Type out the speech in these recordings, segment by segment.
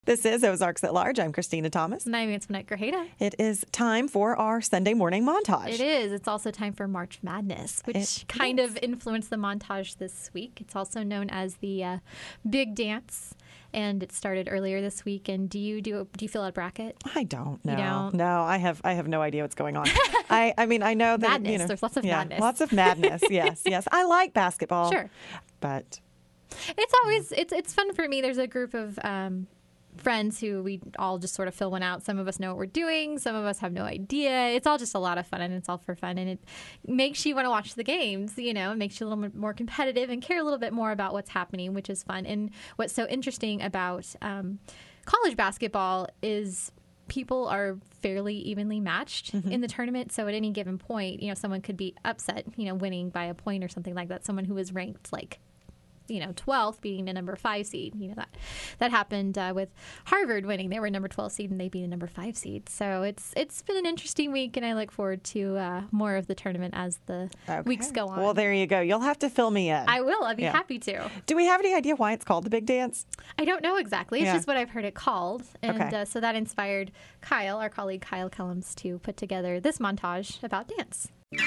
This is Ozarks at Large. I'm Christina Thomas. And I'm Antoinette Grajeda. It is time for our Sunday morning montage. It is. It's also time for March Madness, which kind of influenced the montage this week. It's also known as the Big Dance, and it started earlier this week. And do you fill out a bracket? I don't know. You don't? No, I have no idea what's going on. I mean, I know that madness. There's lots of madness. Lots of madness. Yes. I like basketball. Sure. But it's always it's fun for me. There's a group of friends who we all just sort of fill one out. Some of us know what we're doing. Some of us have no idea. It's all just a lot of fun, and it's all for fun. And it makes you want to watch the games, It makes you a little more competitive and care a little bit more about what's happening, which is fun. And what's so interesting about college basketball is people are fairly evenly matched in the tournament. So at any given point, someone could be upset, winning by a point or something like that. Someone who was ranked 12th beating the number 5 seed. That happened with Harvard winning. They were number 12 seed and they beat a number 5 seed. So it's been an interesting week, and I look forward to more of the tournament as the weeks go on. Well, there you go. You'll have to fill me in. I will. I'd be happy to. Do we have any idea why it's called the Big Dance? I don't know exactly. It's just what I've heard it called. And so that inspired Kyle, our colleague Kyle Kellums, to put together this montage about dance.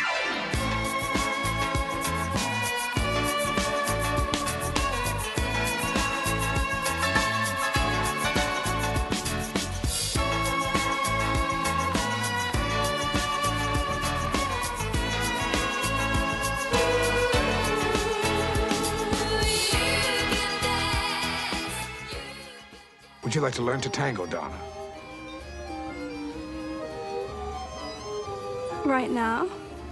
Would you like to learn to tango, Donna? Right now?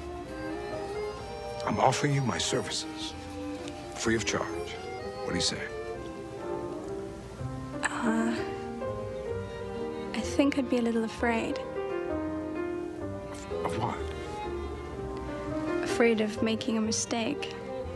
I'm offering you my services, free of charge. What do you say? I think I'd be a little afraid. Of what? Afraid of making a mistake.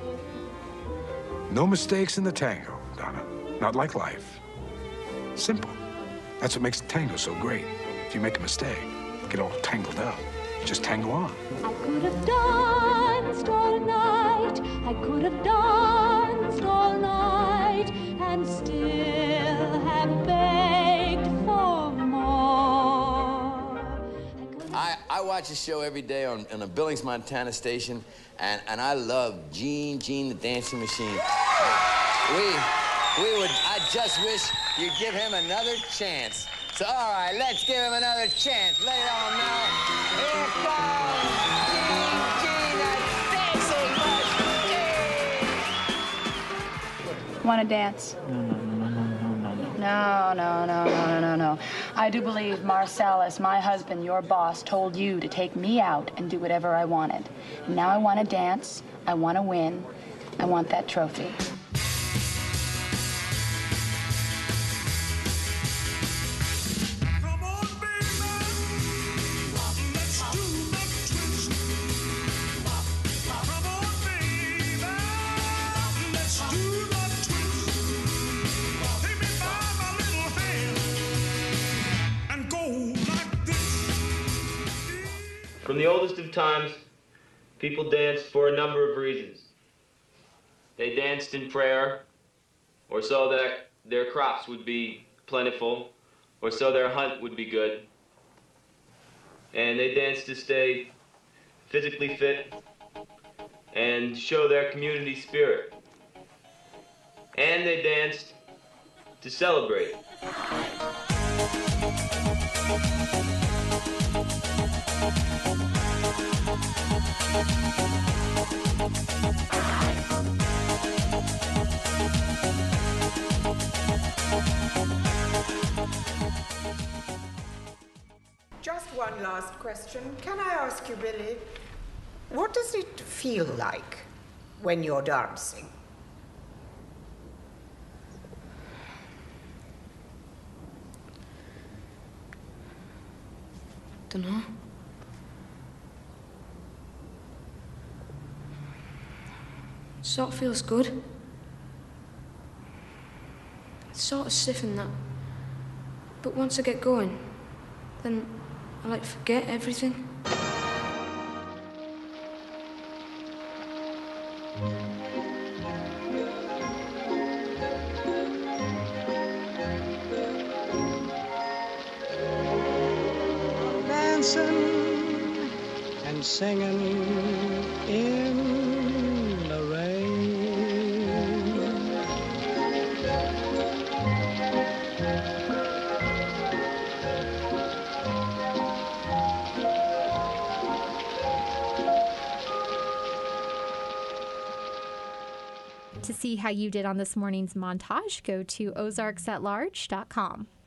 No mistakes in the tango, Donna. Not like life. Simple. That's what makes the tango so great. If you make a mistake, get all tangled up. Just tango on. I could have danced all night. I could have danced all night and still have begged for more. I watch a show every day on a Billings, Montana station, and I love Gene the Dancing Machine. I just wish you'd give him another chance. So, all right, let's give him another chance. Lay it on now. Here comes Gene the Dancing Machine. Want to dance? No. I do believe Marcellus, my husband, your boss, told you to take me out and do whatever I wanted. And now I want to dance. I want to win. I want that trophy. From the oldest of times, people danced for a number of reasons. They danced in prayer, or so that their crops would be plentiful, or so their hunt would be good. And they danced to stay physically fit and show their community spirit. And they danced to celebrate. Just one last question. Can I ask you, Billy, what does it feel like when you're dancing? Dunno. Sort of feels good. It's sort of stiff and that. But once I get going, then I like forget everything. dancing and singing in the rain. To see how you did on this morning's montage, go to ozarksatlarge.com.